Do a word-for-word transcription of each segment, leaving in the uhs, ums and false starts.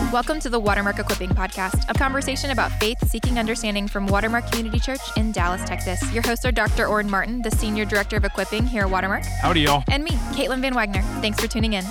Welcome to the Watermark Equipping Podcast, a conversation about faith-seeking understanding from Watermark Community Church in Dallas, Texas. Your hosts are Doctor Oren Martin, the Senior Director of Equipping here at Watermark. Howdy, y'all. And me, Caitlin Van Wagner. Thanks for tuning in.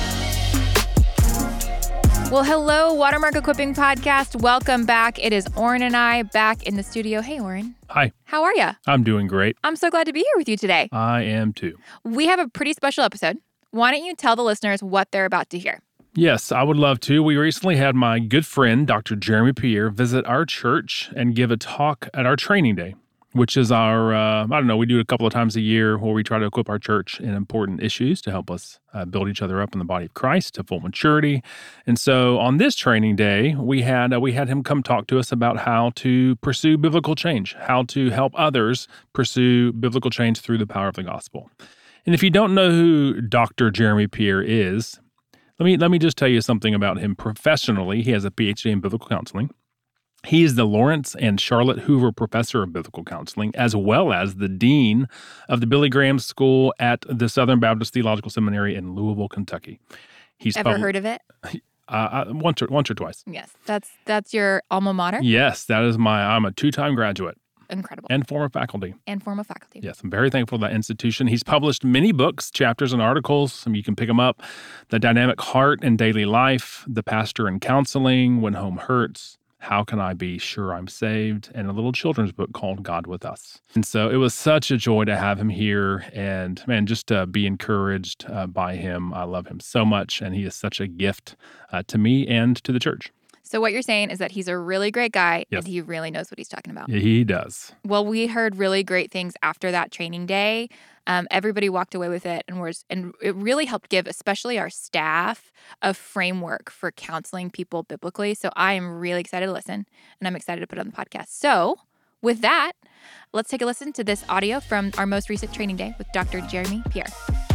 Well, hello, Watermark Equipping Podcast. Welcome back. It is Oren and I back in the studio. Hey, Oren. Hi. How are you? I'm doing great. I'm so glad to be here with you today. I am too. We have a pretty special episode. Why don't you tell the listeners what they're about to hear? Yes, I would love to. We recently had my good friend, Doctor Jeremy Pierre, visit our church and give a talk at our training day, which is our, uh, I don't know, we do it a couple of times a year where we try to equip our church in important issues to help us uh, build each other up in the body of Christ to full maturity. And so on this training day, we had uh, we had him come talk to us about how to pursue biblical change, how to help others pursue biblical change through the power of the gospel. And if you don't know who Doctor Jeremy Pierre is, let me let me just tell you something about him professionally. He has a P H D in biblical counseling. He is the Lawrence and Charlotte Hoover Professor of Biblical Counseling, as well as the Dean of the Billy Graham School at the Southern Baptist Theological Seminary in Louisville, Kentucky. He's Ever pub- heard of it? Uh, once or once or twice. Yes, that's that's your alma mater? Yes, that is my. I'm a two-time graduate. Incredible. And former faculty. And former faculty. Yes, I'm very thankful for that institution. He's published many books, chapters, and articles. You can pick them up. The Dynamic Heart in Daily Life, The Pastor in Counseling, When Home Hurts, How Can I Be Sure I'm Saved, and a little children's book called God With Us. And so it was such a joy to have him here and, man, just to be encouraged uh, by him. I love him so much, and he is such a gift uh, to me and to the church. So what you're saying is that he's a really great guy, Yes. and he really knows what he's talking about. Yeah, he does. Well, we heard really great things after that training day. Um, everybody walked away with it, and was, and it really helped give, especially our staff, a framework for counseling people biblically. So I am really excited to listen, and I'm excited to put it on the podcast. So with that, let's take a listen to this audio from our most recent training day with Doctor Jeremy Pierre.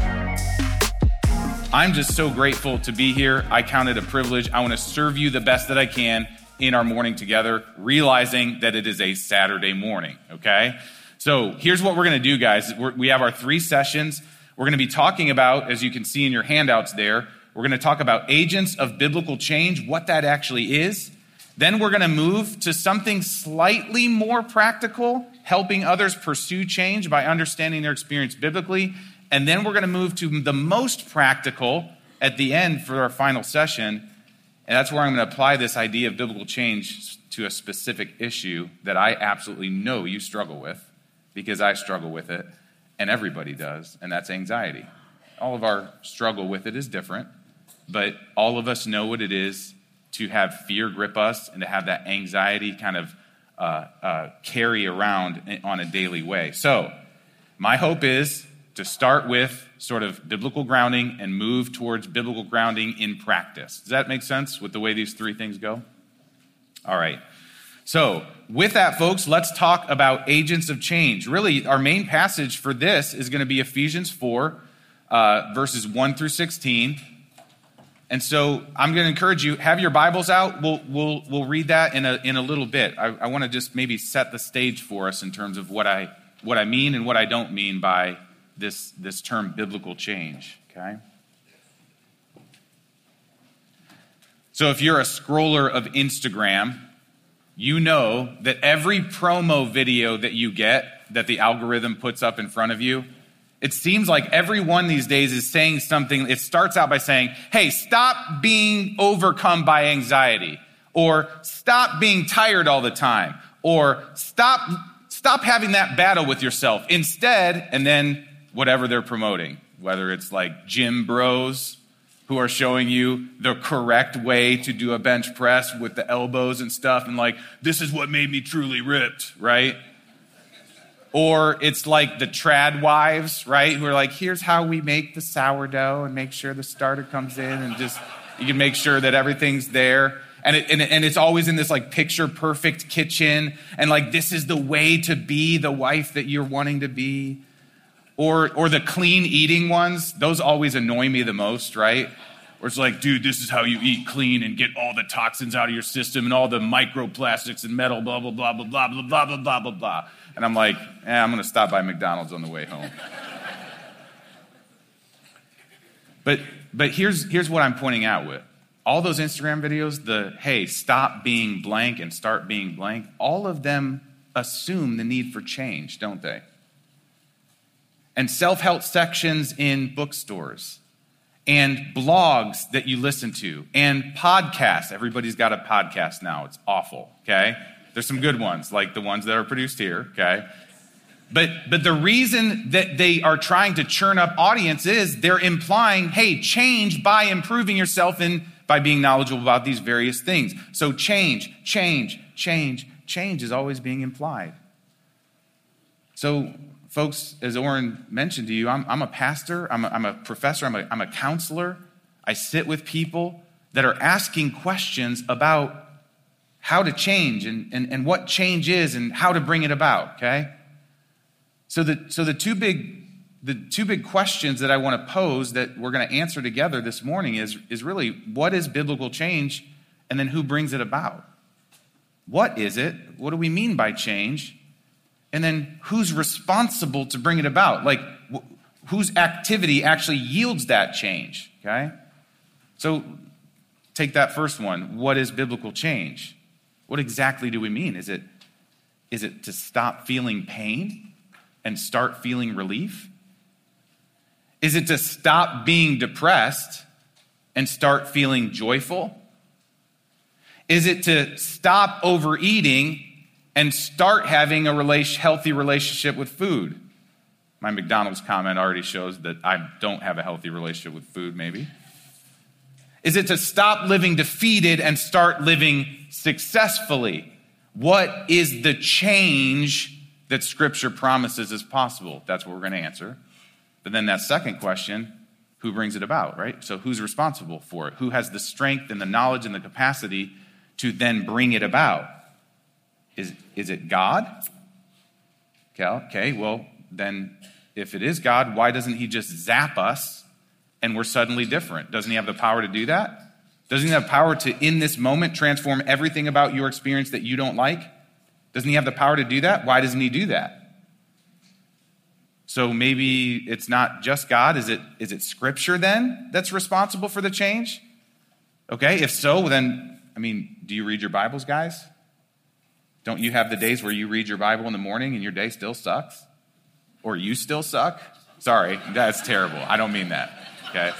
I'm just so grateful to be here. I count it a privilege. I want to serve you the best that I can in our morning together, realizing that it is a Saturday morning, okay? So here's what we're going to do, guys. We're, we have our three sessions. We're going to be talking about, as you can see in your handouts there, we're going to talk about agents of biblical change, what that actually is. Then we're going to move to something slightly more practical, helping others pursue change by understanding their experience biblically. And then we're going to move to the most practical at the end for our final session. And that's where I'm going to apply this idea of biblical change to a specific issue that I absolutely know you struggle with, because I struggle with it, and everybody does, and that's anxiety. All of our struggle with it is different, but all of us know what it is to have fear grip us and to have that anxiety kind of uh, uh, carry around on a daily way. So my hope is to start with sort of biblical grounding and move towards biblical grounding in practice. Does that make sense with the way these three things go? All right. So with that, folks, let's talk about agents of change. Really, our main passage for this is going to be Ephesians four, uh, verses one through sixteen. And so I'm going to encourage you, have your Bibles out. We'll we'll we'll read that in a in a little bit. I, I want to just maybe set the stage for us in terms of what I what I mean and what I don't mean by this this term biblical change, okay? So if you're a scroller of Instagram, you know that every promo video that you get that the algorithm puts up in front of you, it seems like every one these days is saying something. It starts out by saying, hey, stop being overcome by anxiety, or stop being tired all the time, or stop stop having that battle with yourself. Instead, and then whatever they're promoting, whether it's like gym bros who are showing you the correct way to do a bench press with the elbows and stuff, and like, this is what made me truly ripped, right? Or it's like the trad wives, right? Who are like, here's how we make the sourdough and make sure the starter comes in, and just, you can make sure that everything's there. And, it, and, it, and it's always in this like picture perfect kitchen. And like, this is the way to be the wife that you're wanting to be. Or or the clean eating ones, those always annoy me the most, right? Where it's like, dude, this is how you eat clean and get all the toxins out of your system and all the microplastics and metal, blah, blah, blah, blah, blah, blah, blah, blah, blah, blah, blah. And I'm like, eh, I'm going to stop by McDonald's on the way home. But but here's here's what I'm pointing out with. all those Instagram videos, the, hey, stop being blank and start being blank, all of them assume the need for change, don't they? And self-help sections in bookstores, and blogs that you listen to, and podcasts. Everybody's got a podcast now. It's awful, okay? There's some good ones, like the ones that are produced here, okay? But but the reason that they are trying to churn up audience is they're implying, hey, change by improving yourself and by being knowledgeable about these various things. So change, change, change, change is always being implied. So folks, as Oren mentioned to you, I'm, I'm a pastor, I'm a, I'm a professor, I'm a, I'm a counselor. I sit with people that are asking questions about how to change and, and, and what change is and how to bring it about, okay? So the, so the two big the two big questions that I want to pose that we're going to answer together this morning is, is really, what is biblical change, and then who brings it about? What is it? What do we mean by change? And then who's responsible to bring it about? Like, wh- whose activity actually yields that change, okay? So take that first one. What is biblical change? What exactly do we mean? Is it, is it to stop feeling pain and start feeling relief? Is it to stop being depressed and start feeling joyful? Is it to stop overeating and start having a relation, healthy relationship with food? My McDonald's comment already shows that I don't have a healthy relationship with food, maybe. Is it to stop living defeated and start living successfully? What is the change that Scripture promises is possible? That's what we're going to answer. But then that second question, who brings it about, right? So who's responsible for it? Who has the strength and the knowledge and the capacity to then bring it about? Is, is it God? Okay, okay, well, then if it is God, why doesn't he just zap us and we're suddenly different? Doesn't he have the power to do that? Doesn't he have power to, in this moment, transform everything about your experience that you don't like? Doesn't he have the power to do that? Why doesn't he do that? So maybe it's not just God. Is it, is it Scripture then that's responsible for the change? Okay, if so, then, I mean, do you read your Bibles, guys? Don't you have the days where you read your Bible in the morning and your day still sucks? Or you still suck? Sorry, that's terrible. I don't mean that, okay?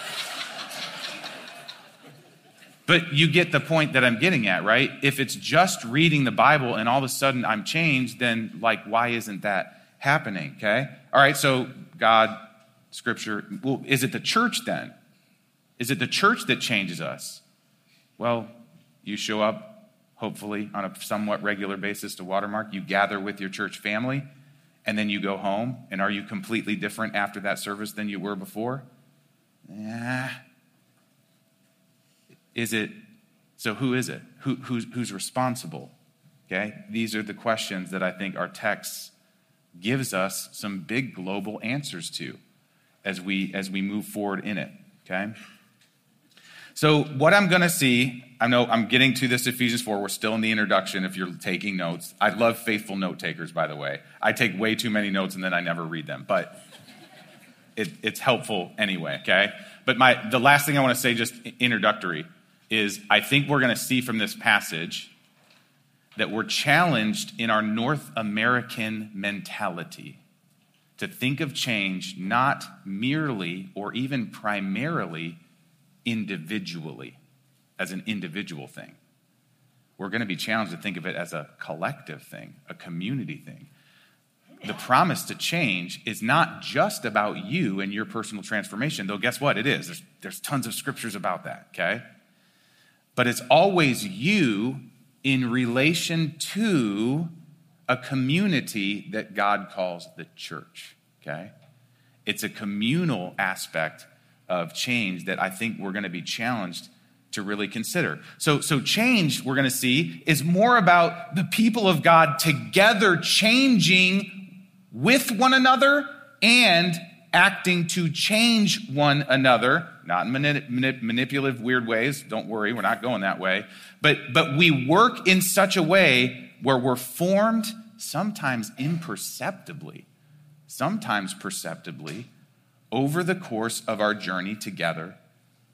But you get the point that I'm getting at, right? If it's just reading the Bible and all of a sudden I'm changed, then, like, why isn't that happening, okay? All right, so God, Scripture, well, is it the church then? Is it the church that changes us? Well, you show up, hopefully, on a somewhat regular basis to Watermark. You gather with your church family, and then you go home. And are you completely different after that service than you were before? Yeah. Is it, so who is it? Who, who's, who's responsible? Okay? These are the questions that I think our text gives us some big global answers to as we as we move forward in it, okay? So what I'm going to see, I know I'm getting to this Ephesians four. We're still in the introduction if you're taking notes. I love faithful note takers, by the way. I take way too many notes and then I never read them, but it, it's helpful anyway, okay? But my the last thing I want to say, just introductory, is I think we're going to see from this passage that we're challenged in our North American mentality to think of change not merely or even primarily individually, as an individual thing. We're going to be challenged to think of it as a collective thing, a community thing. The promise to change is not just about you and your personal transformation, though guess what? It is. There's, there's tons of scriptures about that, okay? But it's always you in relation to a community that God calls the church, okay? It's a communal aspect of change that I think we're going to be challenged to really consider. So, so change, we're going to see, is more about the people of God together changing with one another and acting to change one another, not in manip- manip- manipulative, weird ways. Don't worry, we're not going that way. But, but we work in such a way where we're formed, sometimes imperceptibly, sometimes perceptibly, over the course of our journey together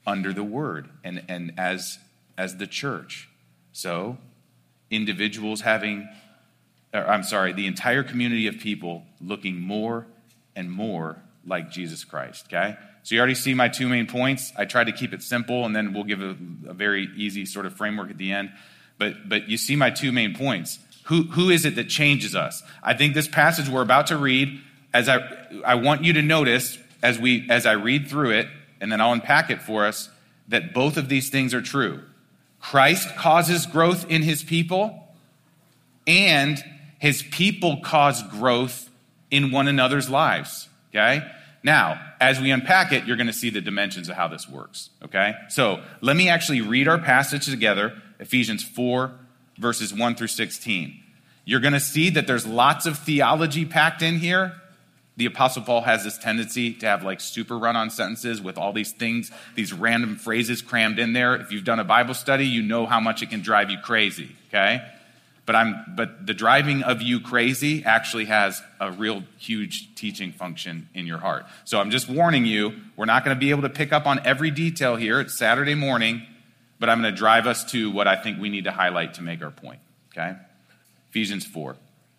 under the word and, and as, as the church. So individuals having, or I'm sorry, the entire community of people looking more and more like Jesus Christ, okay? So you already see my two main points. I tried to keep it simple, and then we'll give a, a very easy sort of framework at the end. But but you see my two main points. Who who is it that changes us? I think this passage we're about to read, as I I want you to notice as we as I read through it, and then I'll unpack it for us, that both of these things are true. Christ causes growth in his people, and his people cause growth in one another's lives, okay? Now, as we unpack it, you're going to see the dimensions of how this works, okay? So let me actually read our passage together, Ephesians four, verses one through sixteen. You're going to see that there's lots of theology packed in here. The Apostle Paul has this tendency to have like super run-on sentences with all these things, these random phrases crammed in there. If you've done a Bible study, you know how much it can drive you crazy, okay? But I'm but the driving of you crazy actually has a real huge teaching function in your heart. So I'm just warning you, we're not going to be able to pick up on every detail here. It's Saturday morning, but I'm going to drive us to what I think we need to highlight to make our point, okay? Ephesians four.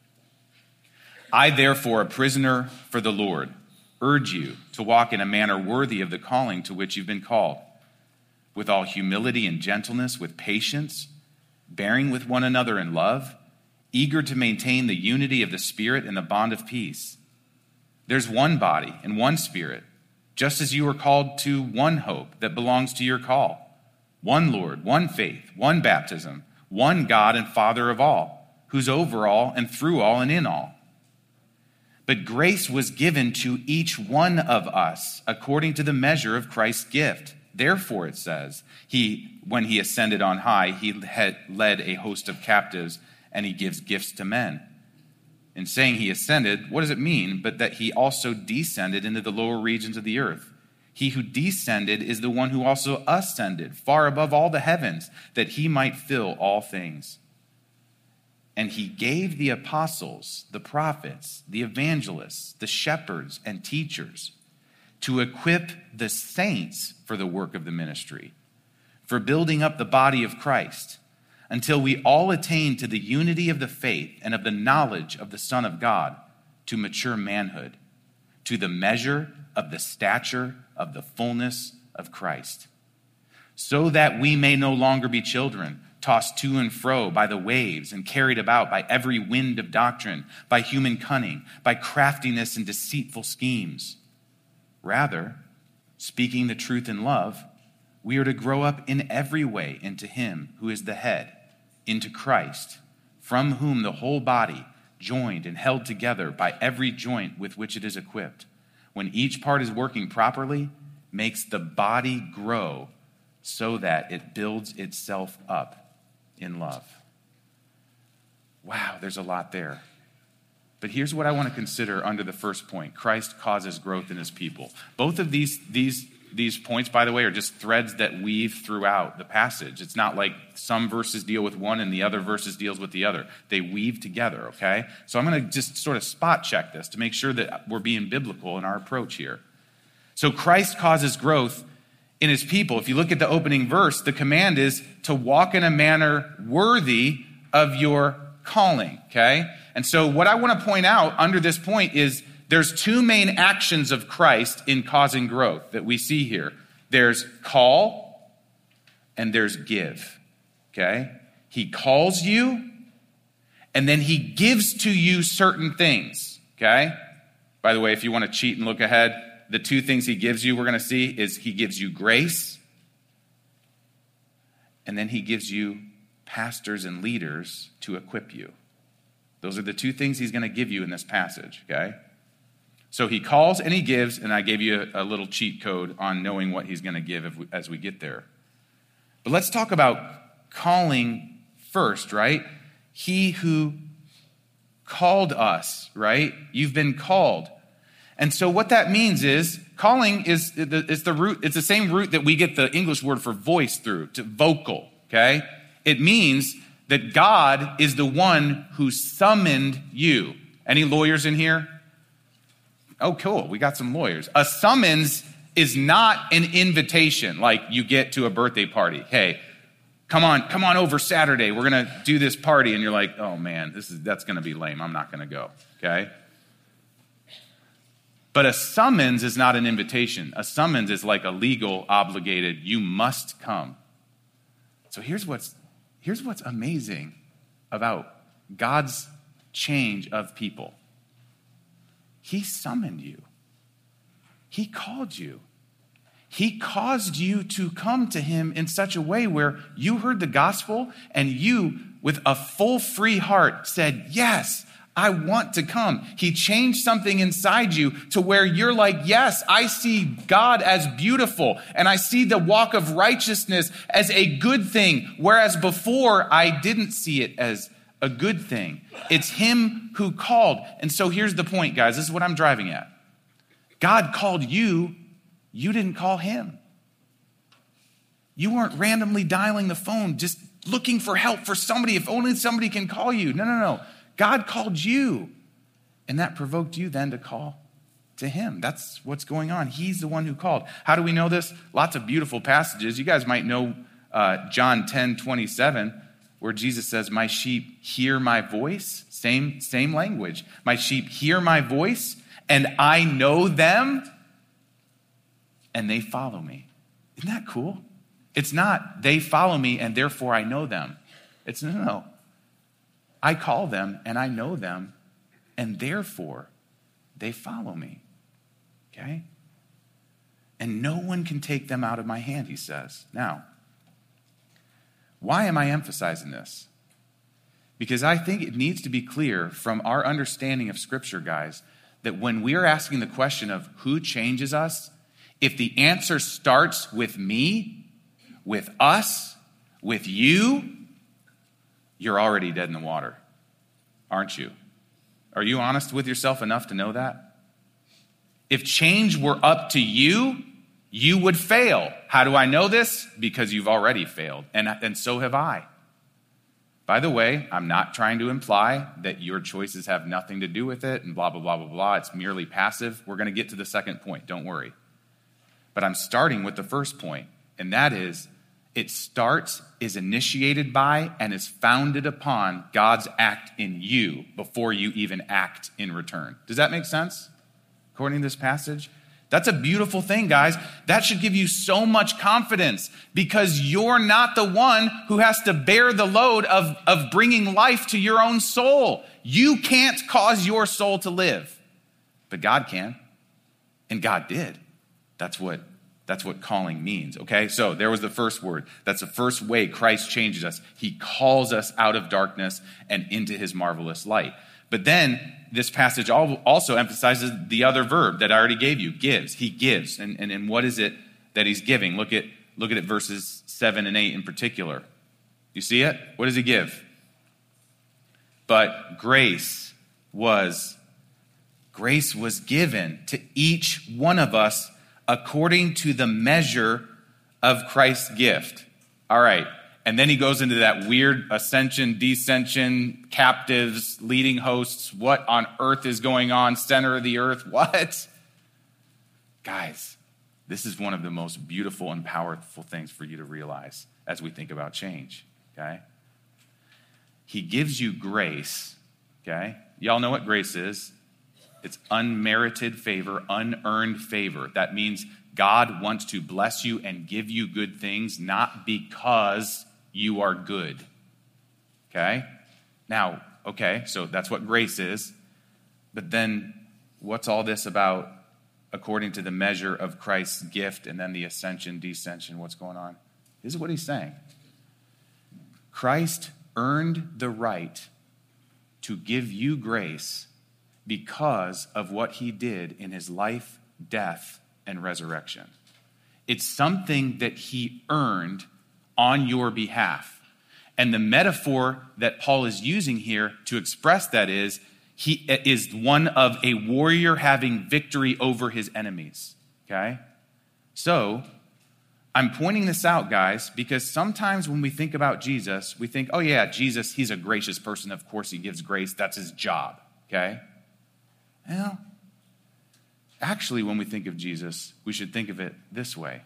I, therefore, a prisoner for the Lord, urge you to walk in a manner worthy of the calling to which you've been called, with all humility and gentleness, with patience, bearing with one another in love, eager to maintain the unity of the Spirit in the bond of peace. There's one body and one Spirit, just as you are called to one hope that belongs to your call. One Lord, one faith, one baptism, one God and Father of all, who's over all and through all and in all. But grace was given to each one of us according to the measure of Christ's gift. Therefore, it says, he, when he ascended on high, he had led a host of captives, and he gives gifts to men. In saying he ascended, what does it mean? But that he also descended into the lower regions of the earth. He who descended is the one who also ascended far above all the heavens, that he might fill all things. And he gave the apostles, the prophets, the evangelists, the shepherds, and teachers to equip the saints for the work of the ministry, for building up the body of Christ, until we all attain to the unity of the faith and of the knowledge of the Son of God, to mature manhood, to the measure of the stature of the fullness of Christ, so that we may no longer be children, tossed to and fro by the waves and carried about by every wind of doctrine, by human cunning, by craftiness and deceitful schemes. Rather, speaking the truth in love, we are to grow up in every way into him who is the head, into Christ, from whom the whole body, joined and held together by every joint with which it is equipped, when each part is working properly, makes the body grow so that it builds itself up in love. Wow, there's a lot there. But here's what I want to consider under the first point. Christ causes growth in his people. Both of these, these, these points, by the way, are just threads that weave throughout the passage. It's not like some verses deal with one and the other verses deals with the other. They weave together, okay? So I'm going to just sort of spot check this to make sure that we're being biblical in our approach here. So Christ causes growth in his people. If you look at the opening verse, the command is to walk in a manner worthy of your calling, okay? And so what I want to point out under this point is there's two main actions of Christ in causing growth that we see here. There's call and there's give, okay? He calls you and then he gives to you certain things, okay? By the way, if you want to cheat and look ahead, the two things he gives you, we're going to see, is he gives you grace, and then he gives you pastors and leaders to equip you. Those are the two things he's going to give you in this passage, okay? So he calls and he gives, and I gave you a, a little cheat code on knowing what he's going to give if we, as we get there. But let's talk about calling first, right? He who called us, right? You've been called. And so what that means is calling is the, it's the root, it's the same root that we get the English word for voice through, to vocal, okay? It means that God is the one who summoned you. Any lawyers in here? Oh, cool. We got some lawyers. A summons is not an invitation like you get to a birthday party. Hey, come on, come on over Saturday. We're going to do this party. And you're like, oh man, this is that's going to be lame. I'm not going to go, okay? But a summons is not an invitation. A summons is like a legal obligated, you must come. So here's what's here's what's amazing about God's change of people. He summoned you. He called you. He caused you to come to him in such a way where you heard the gospel and you, with a full, free heart, said, yes, I want to come. He changed something inside you to where you're like, yes, I see God as beautiful and I see the walk of righteousness as a good thing, whereas before I didn't see it as a good thing. It's him who called. And so here's the point, guys. This is what I'm driving at. God called you. You didn't call him. You weren't randomly dialing the phone, just looking for help for somebody, if only somebody can call you. No, no, no. God called you, and that provoked you then to call to him. That's what's going on. He's the one who called. How do we know this? Lots of beautiful passages. You guys might know uh, John ten twenty-seven, where Jesus says, my sheep hear my voice. Same, same language. My sheep hear my voice, and I know them, and they follow me. Isn't that cool? It's not, they follow me, and therefore I know them. It's no, no, no. I call them and I know them, and therefore they follow me. Okay? And no one can take them out of my hand, he says. Now, why am I emphasizing this? Because I think it needs to be clear from our understanding of Scripture, guys, that when we are asking the question of who changes us, if the answer starts with me, with us, with you, you're already dead in the water, aren't you? Are you honest with yourself enough to know that? If change were up to you, you would fail. How do I know this? Because you've already failed, and, and so have I. By the way, I'm not trying to imply that your choices have nothing to do with it and blah, blah, blah, blah, blah. It's merely passive. We're going to get to the second point. Don't worry. But I'm starting with the first point, and that is, it starts, is initiated by, and is founded upon God's act in you before you even act in return. Does that make sense? According to this passage? That's a beautiful thing, guys. That should give you so much confidence because you're not the one who has to bear the load of, of bringing life to your own soul. You can't cause your soul to live, but God can, and God did. That's what That's what calling means, okay? So there was the first word. That's the first way Christ changes us. He calls us out of darkness and into his marvelous light. But then this passage also emphasizes the other verb that I already gave you, gives. He gives. And, and, and what is it that he's giving? Look at, look at it verses seven and eight in particular. You see it? What does he give? But grace was, grace was given to each one of us according to the measure of Christ's gift. All right. And then he goes into that weird ascension, descension, captives, leading hosts. What on earth is going on? Center of the earth. What? Guys, this is one of the most beautiful and powerful things for you to realize as we think about change. Okay? He gives you grace. Okay? Y'all know what grace is. It's unmerited favor, unearned favor. That means God wants to bless you and give you good things, not because you are good. Okay? Now, okay, so that's what grace is. But then what's all this about according to the measure of Christ's gift and then the ascension, descension, what's going on? This is what he's saying. Christ earned the right to give you grace because of what he did in his life, death, and resurrection. It's something that he earned on your behalf. And the metaphor that Paul is using here to express that is, he is one of a warrior having victory over his enemies. Okay? So, I'm pointing this out, guys, because sometimes when we think about Jesus, we think, oh yeah, Jesus, he's a gracious person. Of course he gives grace. That's his job. Okay? Well, Actually, when we think of Jesus, we should think of it this way.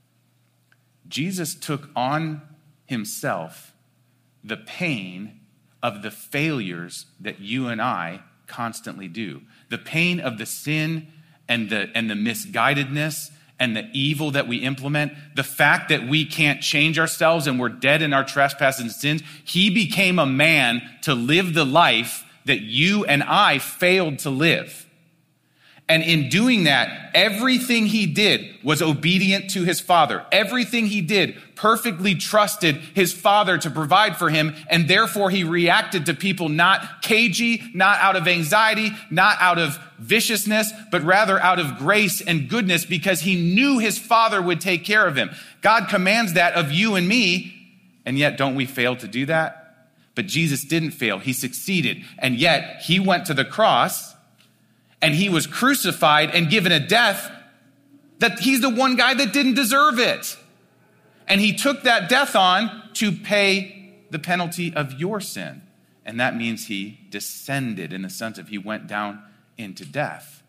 Jesus took on himself the pain of the failures that you and I constantly do. The pain of the sin and the, and the misguidedness and the evil that we implement. The fact that we can't change ourselves and we're dead in our trespasses and sins. He became a man to live the life that you and I failed to live. And in doing that, everything he did was obedient to his Father. Everything he did perfectly trusted his Father to provide for him, and therefore he reacted to people not cagey, not out of anxiety, not out of viciousness, but rather out of grace and goodness because he knew his Father would take care of him. God commands that of you and me, and yet don't we fail to do that? But Jesus didn't fail. He succeeded, and yet he went to the cross and he was crucified and given a death that he's the one guy that didn't deserve it. And he took that death on to pay the penalty of your sin. And that means he descended in the sense of he went down into death.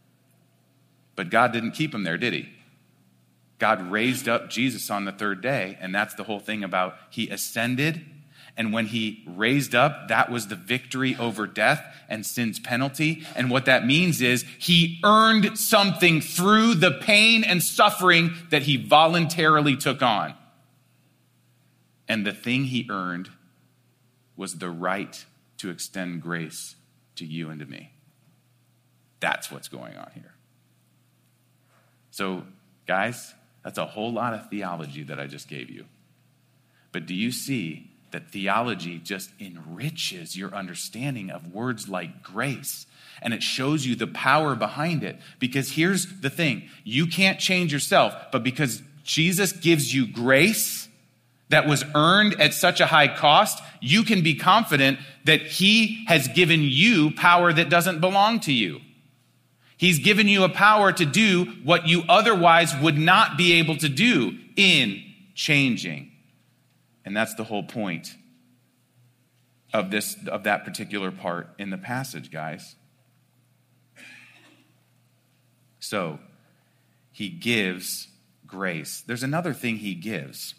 But God didn't keep him there, did he? God raised up Jesus on the third day. And that's the whole thing about he ascended. And when he raised up, that was the victory over death and sin's penalty. And what that means is he earned something through the pain and suffering that he voluntarily took on. And the thing he earned was the right to extend grace to you and to me. That's what's going on here. So, guys, that's a whole lot of theology that I just gave you. But do you see that theology just enriches your understanding of words like grace, and it shows you the power behind it? Because here's the thing, you can't change yourself, but because Jesus gives you grace that was earned at such a high cost, you can be confident that he has given you power that doesn't belong to you. He's given you a power to do what you otherwise would not be able to do in changing. And that's the whole point of this, of that particular part in the passage, guys. So, he gives grace. There's another thing he gives.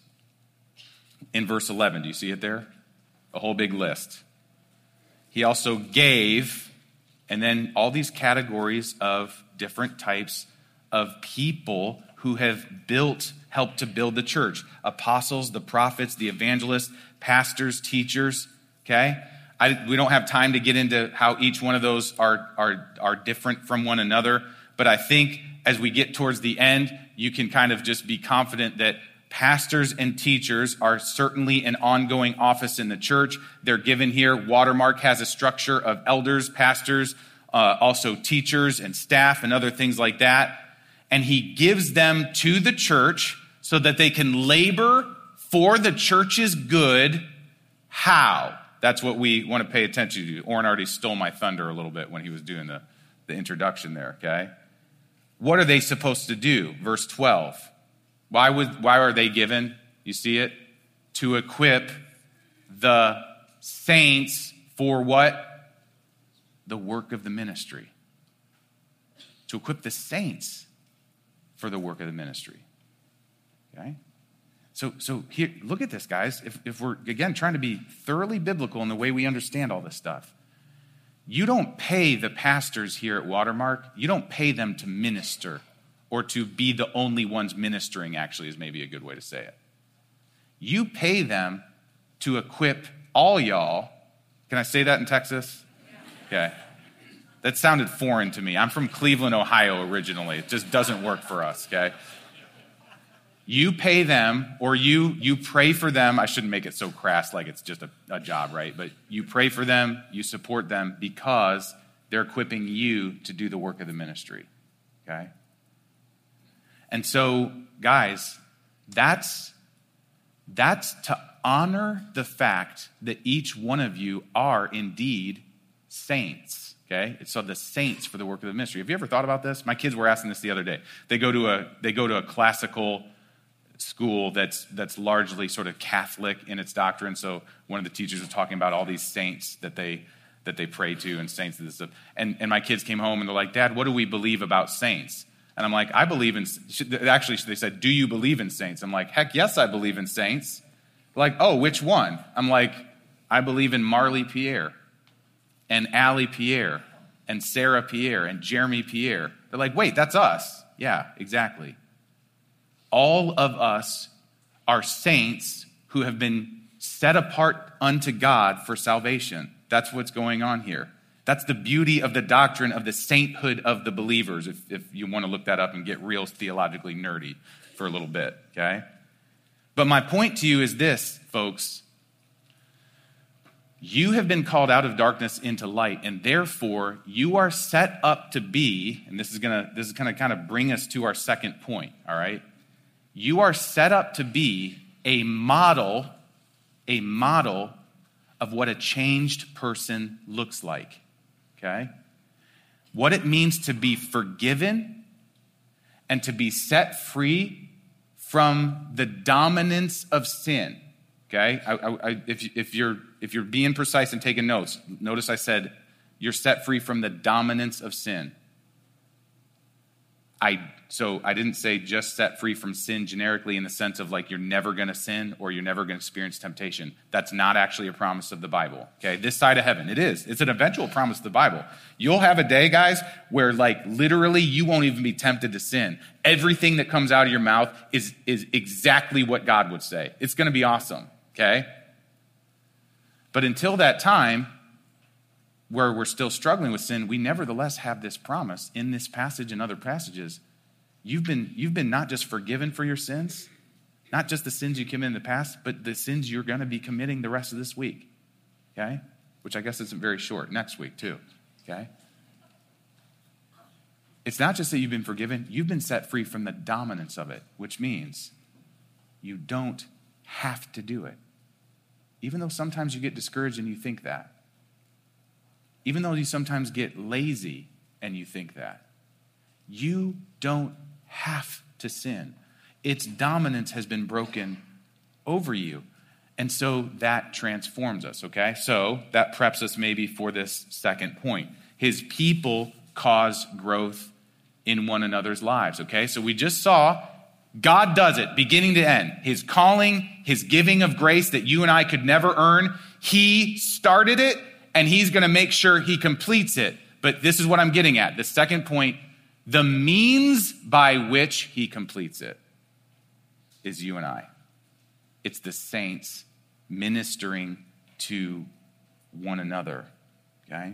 In verse eleven, do you see it there? A whole big list. He also gave, and then all these categories of different types of people who have built, helped to build the church. Apostles, the prophets, the evangelists, pastors, teachers, okay? I, we don't have time to get into how each one of those are, are, are different from one another, but I think as we get towards the end, you can kind of just be confident that pastors and teachers are certainly an ongoing office in the church. They're given here. Watermark has a structure of elders, pastors, uh, also teachers and staff and other things like that. And he gives them to the church so that they can labor for the church's good. How? That's what we want to pay attention to. Orrin already stole my thunder a little bit when he was doing the, the introduction there, okay? What are they supposed to do? Verse twelve. Why would why are they given? You see it? To equip the saints for what? The work of the ministry. To equip the saints for the work of the ministry. Okay? So, so here, look at this, guys. If, if we're, again, trying to be thoroughly biblical in the way we understand all this stuff, you don't pay the pastors here at Watermark, you don't pay them to minister or to be the only ones ministering, actually, is maybe a good way to say it. You pay them to equip all y'all. Can I say that in Texas? Okay. That sounded foreign to me. I'm from Cleveland, Ohio originally. It just doesn't work for us, okay? You pay them, or you you pray for them. I shouldn't make it so crass like it's just a, a job, right? But you pray for them, you support them because they're equipping you to do the work of the ministry, okay? And so, guys, that's that's to honor the fact that each one of you are indeed saints. Okay, it's so the saints for the work of the ministry. Have you ever thought about this? My kids were asking this the other day. They go to a they go to a classical school that's that's largely sort of Catholic in its doctrine. So one of the teachers was talking about all these saints that they that they pray to and saints and this stuff. And, and my kids came home and they're like, Dad, what do we believe about saints? And I'm like, I believe in, actually they said, do you believe in saints? I'm like, heck yes, I believe in saints. They're like, oh, which one? I'm like, I believe in Marley Pierre and Allie Pierre and Sarah Pierre and Jeremy Pierre. They're like, wait, that's us. Yeah, exactly. All of us are saints who have been set apart unto God for salvation. That's what's going on here. That's the beauty of the doctrine of the sainthood of the believers, if, if you want to look that up and get real theologically nerdy for a little bit, okay? But my point to you is this, folks. You have been called out of darkness into light, and therefore you are set up to be, and this is gonna this is gonna kind of bring us to our second point, all right? You are set up to be a model, a model of what a changed person looks like, okay? What it means to be forgiven and to be set free from the dominance of sin, okay? I, I, I, if, if, you're, if you're being precise and taking notes, notice I said you're set free from the dominance of sin. I So I didn't say just set free from sin generically in the sense of like you're never going to sin or you're never going to experience temptation. That's not actually a promise of the Bible, okay? This side of heaven, it is. It's an eventual promise of the Bible. You'll have a day, guys, where like literally you won't even be tempted to sin. Everything that comes out of your mouth is, is exactly what God would say. It's going to be awesome, okay? But until that time, where we're still struggling with sin, we nevertheless have this promise in this passage and other passages. You've been, you've been not just forgiven for your sins, not just the sins you committed in the past, but the sins you're going to be committing the rest of this week, okay? Which I guess isn't very short, next week too, okay? It's not just that you've been forgiven, you've been set free from the dominance of it, which means you don't have to do it. Even though sometimes you get discouraged and you think that. Even though you sometimes get lazy and you think that, you don't have to sin. Its dominance has been broken over you. And so that transforms us, okay? So that preps us maybe for this second point. His people cause growth in one another's lives, okay? So we just saw God does it beginning to end. His calling, his giving of grace that you and I could never earn, he started it. And he's going to make sure he completes it. But this is what I'm getting at. The second point, the means by which he completes it is you and I. It's the saints ministering to one another, okay?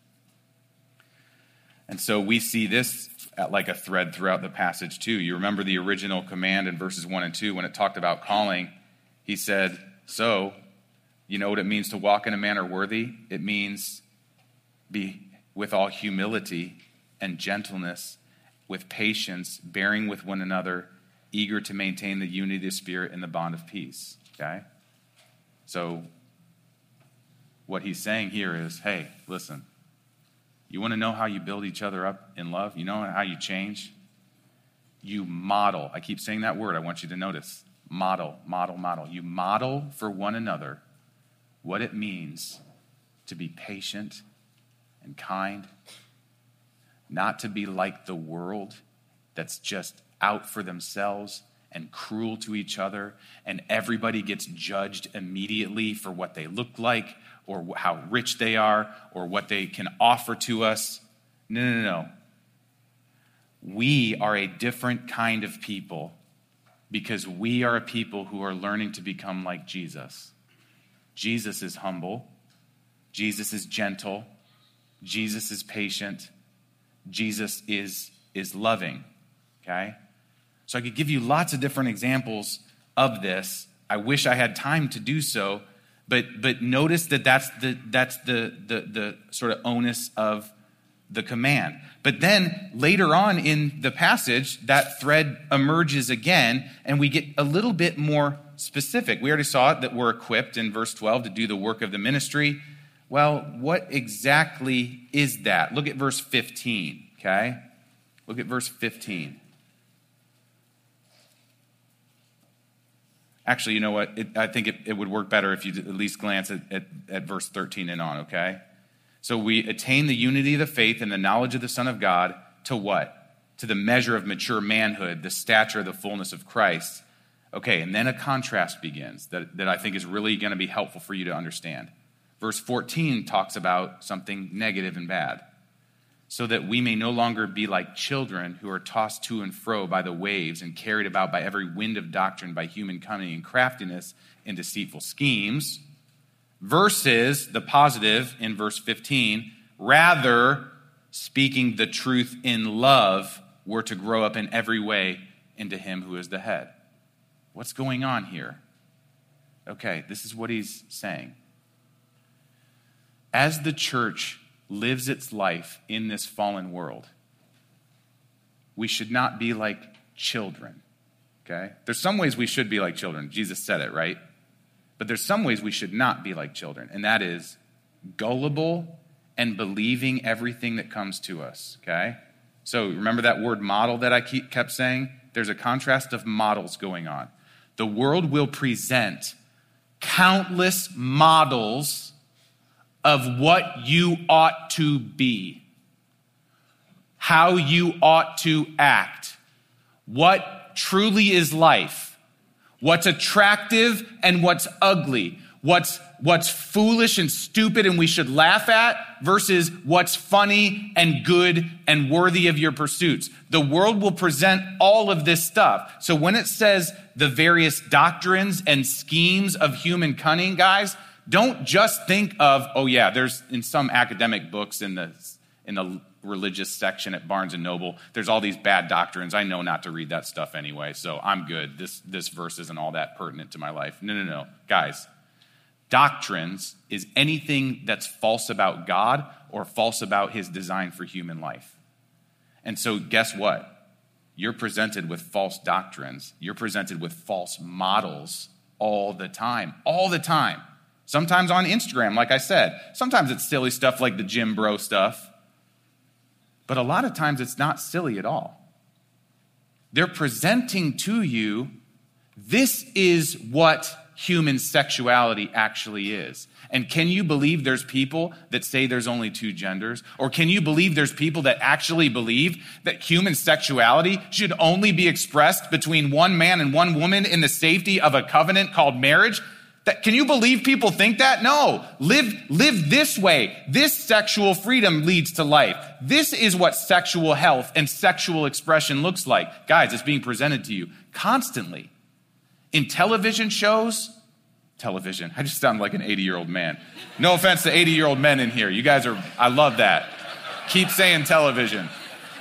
And so we see this like a thread throughout the passage too. You remember the original command in verses one and two when it talked about calling. He said, so... You know what it means to walk in a manner worthy? It means be with all humility and gentleness, with patience, bearing with one another, eager to maintain the unity of the Spirit and the bond of peace, okay? So what he's saying here is, hey, listen, you want to know how you build each other up in love? You know how you change? You model. I keep saying that word. I want you to notice. Model, model, model. You model for one another what it means to be patient and kind, not to be like the world that's just out for themselves and cruel to each other, and everybody gets judged immediately for what they look like or how rich they are or what they can offer to us. No, no, no. We are a different kind of people because we are a people who are learning to become like Jesus. Jesus is humble. Jesus is gentle. Jesus is patient. Jesus is, is loving, okay? So I could give you lots of different examples of this. I wish I had time to do so, but but notice that that's the that's the the, the sort of onus of the command. But then later on in the passage, that thread emerges again, and we get a little bit more specific. We already saw it, that we're equipped in verse twelve to do the work of the ministry. Well, what exactly is that? Look at verse fifteen, okay? Look at verse fifteen. Actually, you know what? It, I think it, it would work better if you at least glance at, at, at verse thirteen and on, okay? So we attain the unity of the faith and the knowledge of the Son of God to what? To the measure of mature manhood, the stature of the fullness of Christ. Okay, and then a contrast begins that, that I think is really going to be helpful for you to understand. Verse fourteen talks about something negative and bad. So that we may no longer be like children who are tossed to and fro by the waves and carried about by every wind of doctrine, by human cunning and craftiness and deceitful schemes, versus the positive in verse fifteen, rather speaking the truth in love, we're to grow up in every way into him who is the head. What's going on here? Okay, this is what he's saying. As the church lives its life in this fallen world, we should not be like children, okay? There's some ways we should be like children. Jesus said it, right? But there's some ways we should not be like children, and that is gullible and believing everything that comes to us, okay? So remember that word model that I keep, kept saying? There's a contrast of models going on. The world will present countless models of what you ought to be, how you ought to act, what truly is life, what's attractive and what's ugly, what's what's foolish and stupid and we should laugh at versus what's funny and good and worthy of your pursuits. The world will present all of this stuff. So when it says the various doctrines and schemes of human cunning, guys, don't just think of, oh yeah, there's in some academic books in the in the religious section at Barnes and Noble, there's all these bad doctrines. I know not to read that stuff anyway, so I'm good. This this verse isn't all that pertinent to my life. No, no, no. Guys, doctrines is anything that's false about God or false about his design for human life. And so guess what? You're presented with false doctrines. You're presented with false models all the time, all the time. Sometimes on Instagram, like I said. Sometimes it's silly stuff like the gym bro stuff. But a lot of times it's not silly at all. They're presenting to you, this is what human sexuality actually is. And can you believe there's people that say there's only two genders? Or can you believe there's people that actually believe that human sexuality should only be expressed between one man and one woman in the safety of a covenant called marriage? That, can you believe people think that? No. Live, live this way. This sexual freedom leads to life. This is what sexual health and sexual expression looks like. Guys, it's being presented to you constantly. In television shows, television, I just sound like an eighty-year-old man. No offense to eighty-year-old men in here. You guys are, I love that. Keep saying television.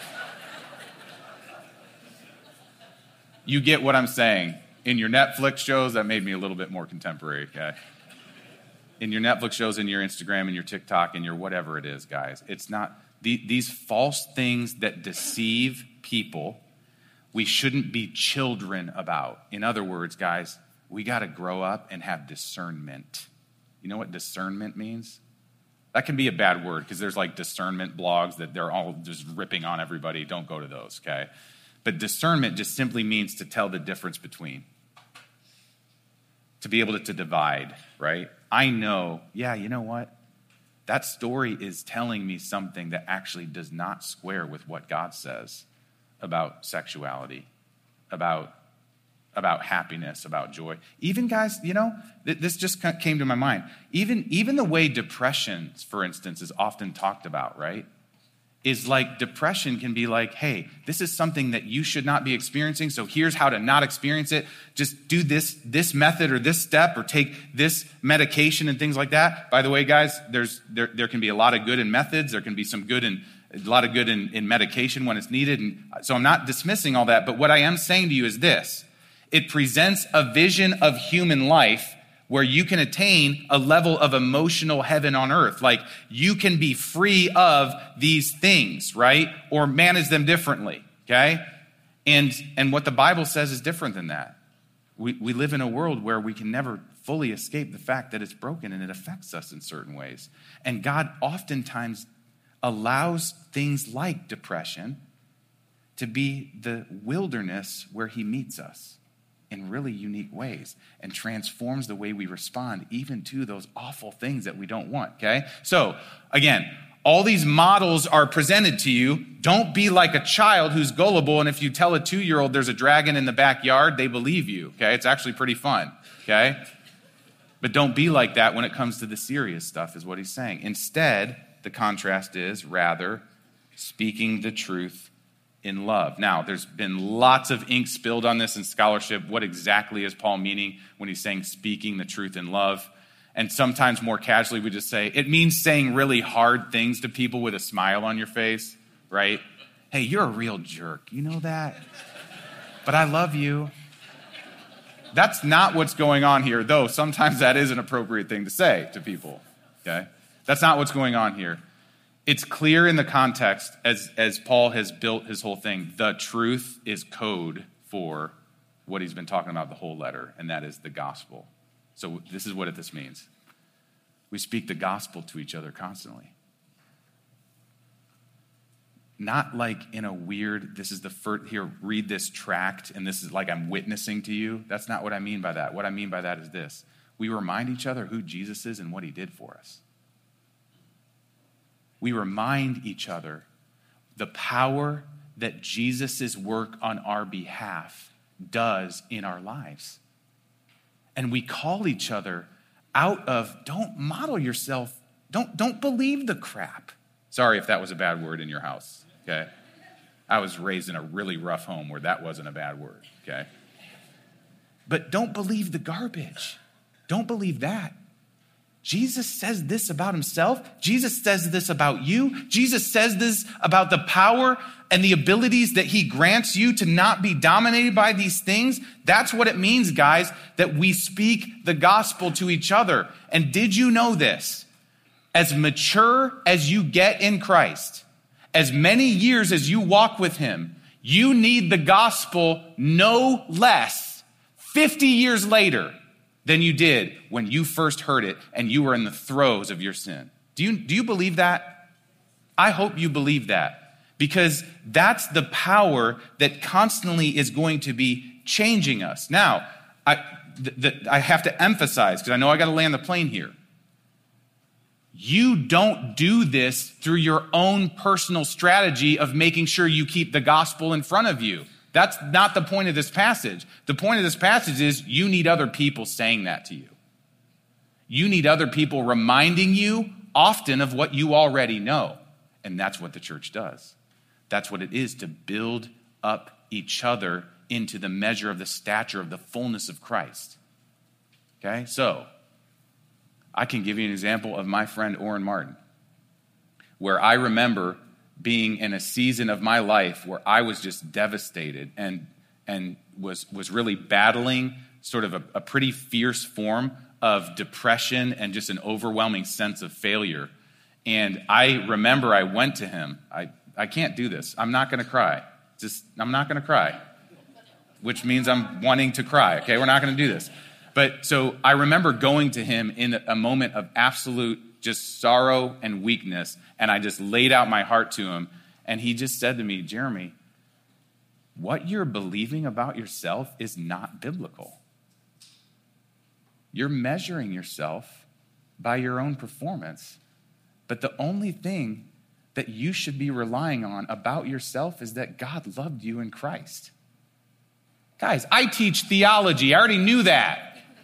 You get what I'm saying. In your Netflix shows, that made me a little bit more contemporary, okay? In your Netflix shows, in your Instagram, and your TikTok, and your whatever it is, guys. It's not, the, these false things that deceive people, we shouldn't be children about. In other words, guys, we got to grow up and have discernment. You know what discernment means? That can be a bad word because there's like discernment blogs that they're all just ripping on everybody. Don't go to those, okay? But discernment just simply means to tell the difference between. To be able to, to divide, right? I know, yeah, you know what? That story is telling me something that actually does not square with what God says about sexuality, about, about happiness, about joy. Even guys, you know, th- this just came to my mind. Even, even the way depression, for instance, is often talked about, right? Is like depression can be like, hey, this is something that you should not be experiencing, so here's how to not experience it. Just do this this method or this step or take this medication and things like that. By the way, guys, there's there, there can be a lot of good in methods. There can be some good in a lot of good in, in medication when it's needed. And so I'm not dismissing all that, but what I am saying to you is this. It presents a vision of human life where you can attain a level of emotional heaven on earth. Like you can be free of these things, right? Or manage them differently, okay? And and what the Bible says is different than that. We, we live in a world where we can never fully escape the fact that it's broken and it affects us in certain ways. And God oftentimes allows things like depression to be the wilderness where he meets us. in really unique ways and transforms the way we respond even to those awful things that we don't want, okay? So, again, all these models are presented to you. Don't be like a child who's gullible, and if you tell a two-year-old there's a dragon in the backyard, they believe you, okay? It's actually pretty fun, okay? But don't be like that when it comes to the serious stuff, is what he's saying. Instead, the contrast is, rather, speaking the truth in love. Now, there's been lots of ink spilled on this in scholarship. What exactly is Paul meaning when he's saying speaking the truth in love? And sometimes more casually, we just say, it means saying really hard things to people with a smile on your face, right? Hey, you're a real jerk. You know that? But I love you. That's not what's going on here, though sometimes that is an appropriate thing to say to people, okay? That's not what's going on here. It's clear in the context, as, as Paul has built his whole thing, the truth is code for what he's been talking about the whole letter, and that is the gospel. So this is what this means. We speak the gospel to each other constantly. Not like in a weird, this is the first, here, read this tract, and this is like I'm witnessing to you. That's not what I mean by that. What I mean by that is this. We remind each other who Jesus is and what he did for us. We remind each other the power that Jesus' work on our behalf does in our lives. And we call each other out of, don't model yourself, don't, don't believe the crap. Sorry if that was a bad word in your house, okay? I was raised in a really rough home where that wasn't a bad word, okay? But don't believe the garbage. Don't believe that. Jesus says this about himself. Jesus says this about you. Jesus says this about the power and the abilities that he grants you to not be dominated by these things. That's what it means, guys, that we speak the gospel to each other. And did you know this? As mature as you get in Christ, as many years as you walk with him, you need the gospel no less fifty years later than you did when you first heard it and you were in the throes of your sin. Do you, do you believe that? I hope you believe that, because that's the power that constantly is going to be changing us. Now, I, th- th- I have to emphasize, because I know I got to land the plane here. You don't do this through your own personal strategy of making sure you keep the gospel in front of you. That's not the point of this passage. The point of this passage is you need other people saying that to you. You need other people reminding you often of what you already know. And that's what the church does. That's what it is to build up each other into the measure of the stature of the fullness of Christ. Okay, so I can give you an example of my friend Orrin Martin, where I remember being in a season of my life where I was just devastated and and was was really battling sort of a, a pretty fierce form of depression and just an overwhelming sense of failure. And I remember I went to him. I, I can't do this. I'm not going to cry. Just I'm not going to cry, which means I'm wanting to cry. Okay, we're not going to do this. But so I remember going to him in a moment of absolute just sorrow and weakness, and I just laid out my heart to him, and he just said to me, Jeremy, what you're believing about yourself is not biblical. You're measuring yourself by your own performance, but the only thing that you should be relying on about yourself is that God loved you in Christ. Guys, I teach theology. I already knew that.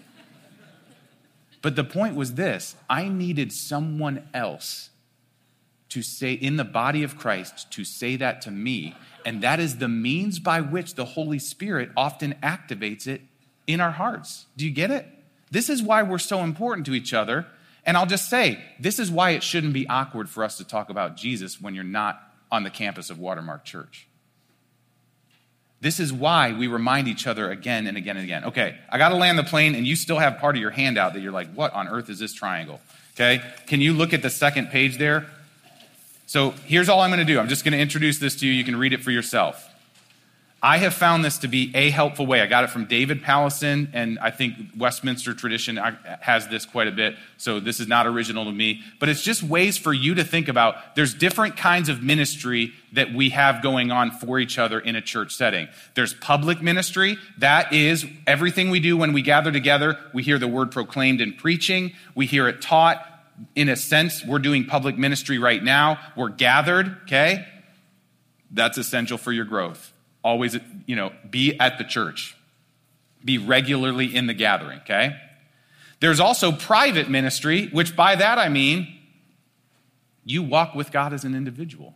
But the point was this: I needed someone else to say, in the body of Christ, to say that to me. And that is the means by which the Holy Spirit often activates it in our hearts. Do you get it? This is why we're so important to each other. And I'll just say, this is why it shouldn't be awkward for us to talk about Jesus when you're not on the campus of Watermark Church. This is why we remind each other again and again and again. Okay, I got to land the plane, and you still have part of your handout that you're like, what on earth is this triangle? Okay, can you look at the second page there? So here's all I'm going to do. I'm just going to introduce this to you. You can read it for yourself. I have found this to be a helpful way. I got it from David Pallison, and I think Westminster tradition has this quite a bit, so this is not original to me. But it's just ways for you to think about, there's different kinds of ministry that we have going on for each other in a church setting. There's public ministry. That is everything we do when we gather together. We hear the word proclaimed in preaching. We hear it taught. In a sense, we're doing public ministry right now. We're gathered, okay? That's essential for your growth. Always, you know, be at the church. Be regularly in the gathering, okay? There's also private ministry, which by that I mean you walk with God as an individual.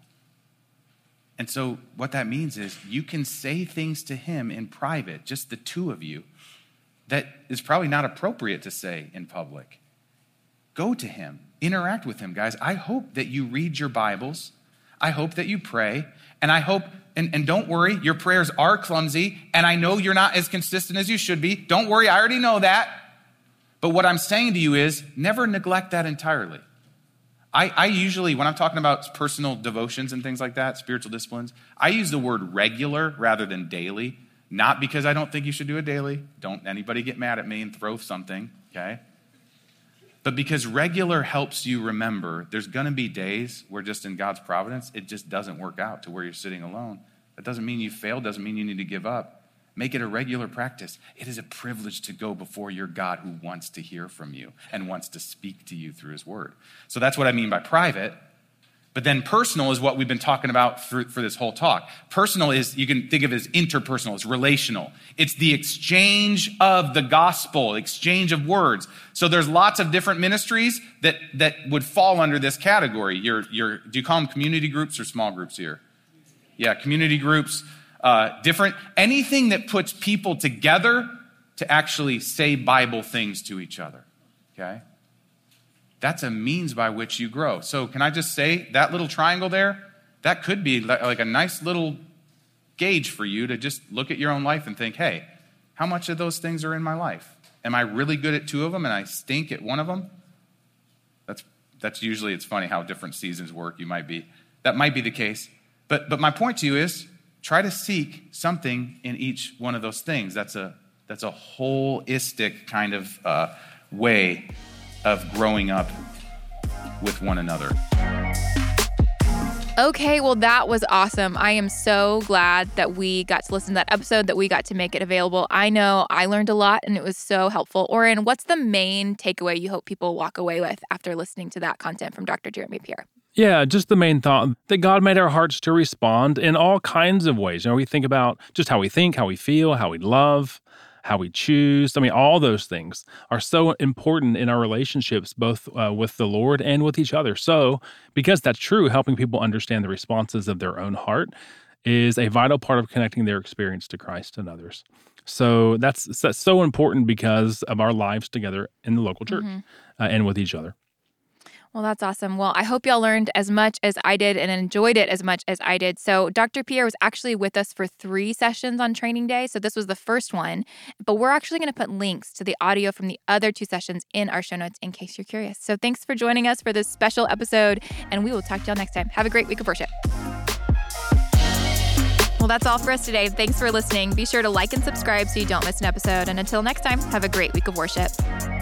And so what that means is you can say things to him in private, just the two of you, that is probably not appropriate to say in public. Go to him. Interact with him, guys. I hope that you read your Bibles. I hope that you pray. And I hope, and, and don't worry, your prayers are clumsy, and I know you're not as consistent as you should be. Don't worry, I already know that. But what I'm saying to you is never neglect that entirely. I, I usually, when I'm talking about personal devotions and things like that, spiritual disciplines, I use the word regular rather than daily, not because I don't think you should do it daily. Don't anybody get mad at me and throw something, okay? But because regular helps you remember, there's going to be days where just in God's providence, it just doesn't work out to where you're sitting alone. That doesn't mean you failed, doesn't mean you need to give up. Make it a regular practice. It is a privilege to go before your God who wants to hear from you and wants to speak to you through his word. So that's what I mean by private. But then personal is what we've been talking about for, for this whole talk. Personal is, you can think of it as interpersonal, it's relational. It's the exchange of the gospel, exchange of words. So there's lots of different ministries that, that would fall under this category. Your, your, do you call them community groups or small groups here? Yeah, community groups, uh, different, anything that puts people together to actually say Bible things to each other, okay? That's a means by which you grow. So can I just say that little triangle there, that could be like a nice little gauge for you to just look at your own life and think, hey, how much of those things are in my life? Am I really good at two of them and I stink at one of them? That's that's usually, it's funny how different seasons work. You might be, that might be the case. But but my point to you is try to seek something in each one of those things. That's a that's a holistic kind of uh, way of growing up with one another. Okay, well, that was awesome. I am so glad that we got to listen to that episode, that we got to make it available. I know I learned a lot and it was so helpful. Oren, what's the main takeaway you hope people walk away with after listening to that content from Doctor Jeremy Pierre? Yeah, just the main thought that God made our hearts to respond in all kinds of ways. You know, we think about just how we think, how we feel, how we love, how we choose. I mean, all those things are so important in our relationships, both uh, with the Lord and with each other. So, because that's true, helping people understand the responses of their own heart is a vital part of connecting their experience to Christ and others. So that's, that's so important because of our lives together in the local church mm-hmm. uh, and with each other. Well, that's awesome. Well, I hope y'all learned as much as I did and enjoyed it as much as I did. So Doctor Pierre was actually with us for three sessions on training day. So this was the first one, but we're actually going to put links to the audio from the other two sessions in our show notes in case you're curious. So thanks for joining us for this special episode, and we will talk to y'all next time. Have a great week of worship. Well, that's all for us today. Thanks for listening. Be sure to like and subscribe so you don't miss an episode. And until next time, have a great week of worship.